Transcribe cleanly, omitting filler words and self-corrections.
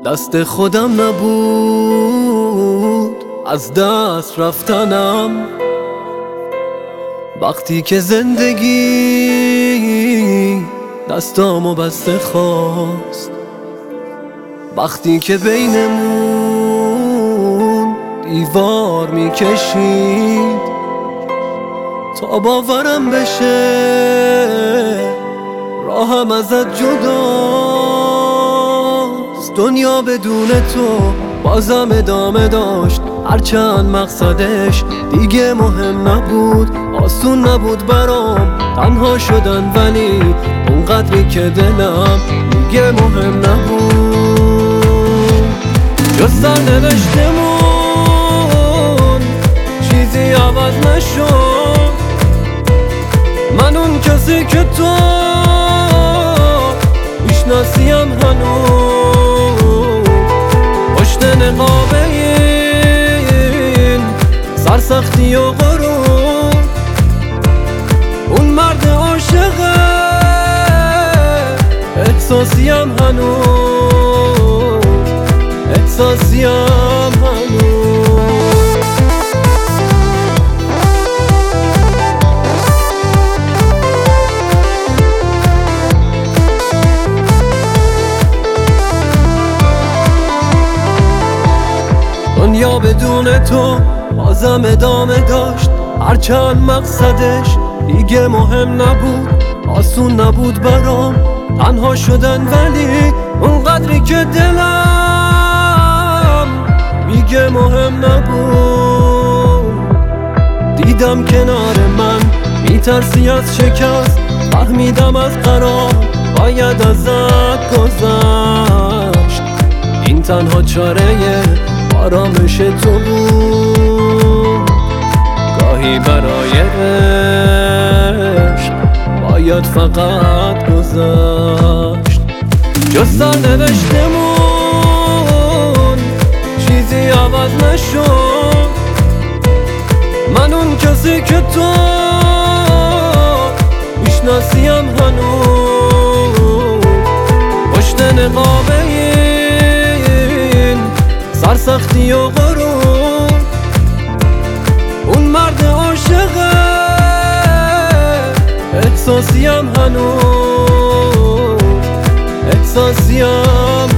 دست خودم نبود از دست رفتنم، وقتی که زندگی دستامو بسته خواست، وقتی که بینمون دیوار میکشید تا باورم بشه راهم ازت جداست. دنیا بدون تو بازم ادامه داشت، هرچند مقصدش دیگه مهم نبود. آسون نبود برام تنها شدن، ولی اونقدری که دلم دیگه مهم نبود. جز سرنوشتمون چیزی عوض نشد، من اون کسی که تو میشناسیم هنوز، پشت نقاب این سرسختی و غرور، اون مرد عاشقه احساسیم هنوز، احساسیم هنوز. دنیا بدون تو بازم ادامه داشت، هرچند مقصدش دیگه مهم نبود. آسون نبود برام تنها شدن، ولی اونقدری که دلم میگه مهم نبود. دیدم کنار من میترسی از شکست، فهمیدم از قرار باید ازت گذشت. این تنها چاره آرامش تو بود، گاهی برای عشق باید فقط گذشت. جز سرنوشتمون چیزی عوض نشد، من اون کسی که تو میشناسیم هنوز، پشت نقاب این سرسختی و غرور، اون مرد عاشقه احساسیم هنوز، احساسیم